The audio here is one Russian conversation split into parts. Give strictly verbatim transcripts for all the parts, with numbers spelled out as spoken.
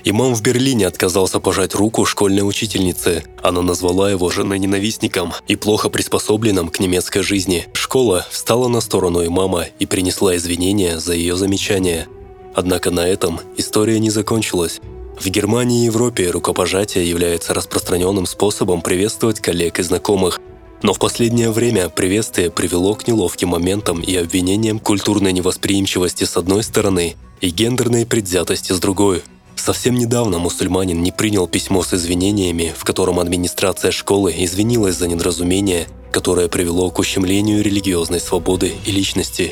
Имам в Берлине отказался пожать руку школьной учительнице. Она назвала его женой-ненавистником и плохо приспособленным к немецкой жизни. Школа встала на сторону имама и принесла извинения за ее замечания. Однако на этом история не закончилась. В Германии и Европе рукопожатие является распространенным способом приветствовать коллег и знакомых. Но в последнее время приветствие привело к неловким моментам и обвинениям культурной невосприимчивости с одной стороны и гендерной предвзятости с другой. Совсем недавно мусульманин не принял письмо с извинениями, в котором администрация школы извинилась за недоразумение, которое привело к ущемлению религиозной свободы и личности.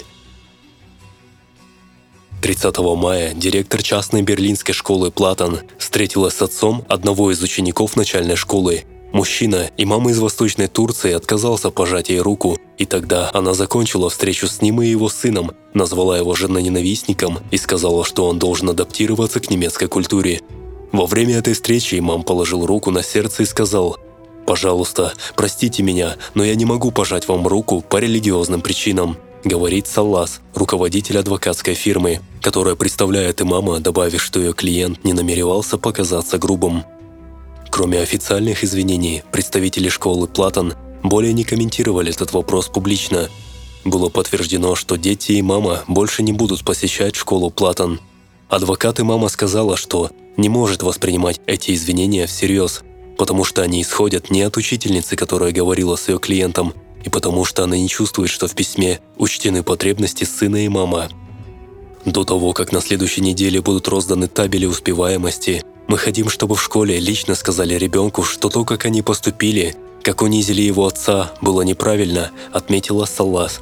тридцатого мая директор частной берлинской школы Платон встретилась с отцом одного из учеников начальной школы. Мужчина, имам из Восточной Турции, отказался пожать ей руку, и тогда она закончила встречу с ним и его сыном, назвала его женоненавистником и сказала, что он должен адаптироваться к немецкой культуре. Во время этой встречи имам положил руку на сердце и сказал: «Пожалуйста, простите меня, но я не могу пожать вам руку по религиозным причинам», говорит Саллас, руководитель адвокатской фирмы, которая представляет имама, добавив, что ее клиент не намеревался показаться грубым. Кроме официальных извинений, представители школы Платон более не комментировали этот вопрос публично. Было подтверждено, что дети имама больше не будут посещать школу Платон. Адвокат имама сказала, что не может воспринимать эти извинения всерьез, потому что они исходят не от учительницы, которая говорила с ее клиентом, и потому что она не чувствует, что в письме учтены потребности сына имама. До того, как на следующей неделе будут розданы табели успеваемости, мы хотим, чтобы в школе лично сказали ребенку, что то, как они поступили, как унизили его отца, было неправильно, отметила Саллас.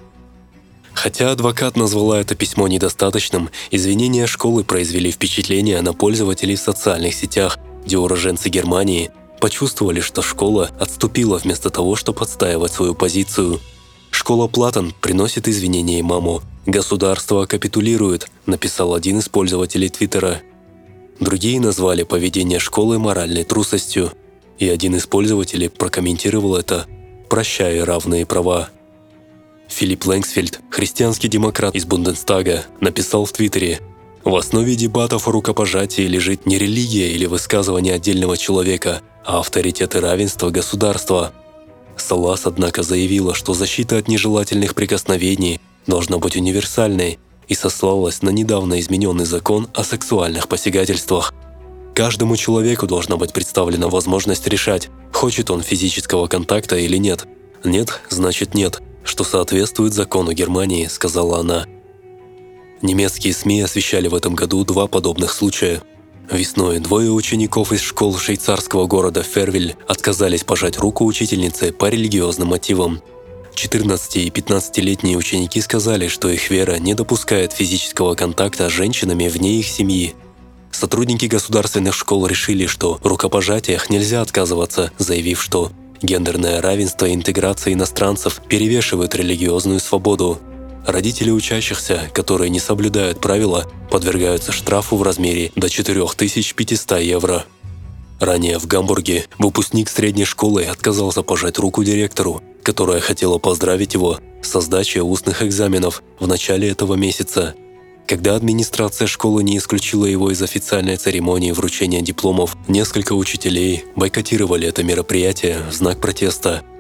Хотя адвокат назвала это письмо недостаточным, извинения школы произвели впечатление на пользователей в социальных сетях, где уроженцы Германии почувствовали, что школа отступила вместо того, чтобы отстаивать свою позицию. «Школа Платон приносит извинения имаму. Государство капитулирует», написал один из пользователей Твиттера. Другие назвали поведение школы моральной трусостью, и один из пользователей прокомментировал это «прощая равные права». Филипп Лэнгсфельд, христианский демократ из Бундестага, написал в Твиттере: «В основе дебатов о рукопожатии лежит не религия или высказывание отдельного человека, а авторитет и равенство государства». Саллас, однако, заявила, что защита от нежелательных прикосновений должна быть универсальной, и сослалась на недавно измененный закон о сексуальных посягательствах. Каждому человеку должна быть представлена возможность решать, хочет он физического контакта или нет. Нет, значит нет, что соответствует закону Германии, сказала она. Немецкие СМИ освещали в этом году два подобных случая. Весной двое учеников из школ швейцарского города Фервиль отказались пожать руку учительнице по религиозным мотивам. четырнадцати- и пятнадцатилетние ученики сказали, что их вера не допускает физического контакта с женщинами вне их семьи. Сотрудники государственных школ решили, что в рукопожатиях нельзя отказываться, заявив, что гендерное равенство и интеграция иностранцев перевешивают религиозную свободу. Родители учащихся, которые не соблюдают правила, подвергаются штрафу в размере до четырёх тысяч пятисот евро. Ранее в Гамбурге выпускник средней школы отказался пожать руку директору, которая хотела поздравить его со сдачей устных экзаменов в начале этого месяца. Когда администрация школы не исключила его из официальной церемонии вручения дипломов, несколько учителей бойкотировали это мероприятие в знак протеста.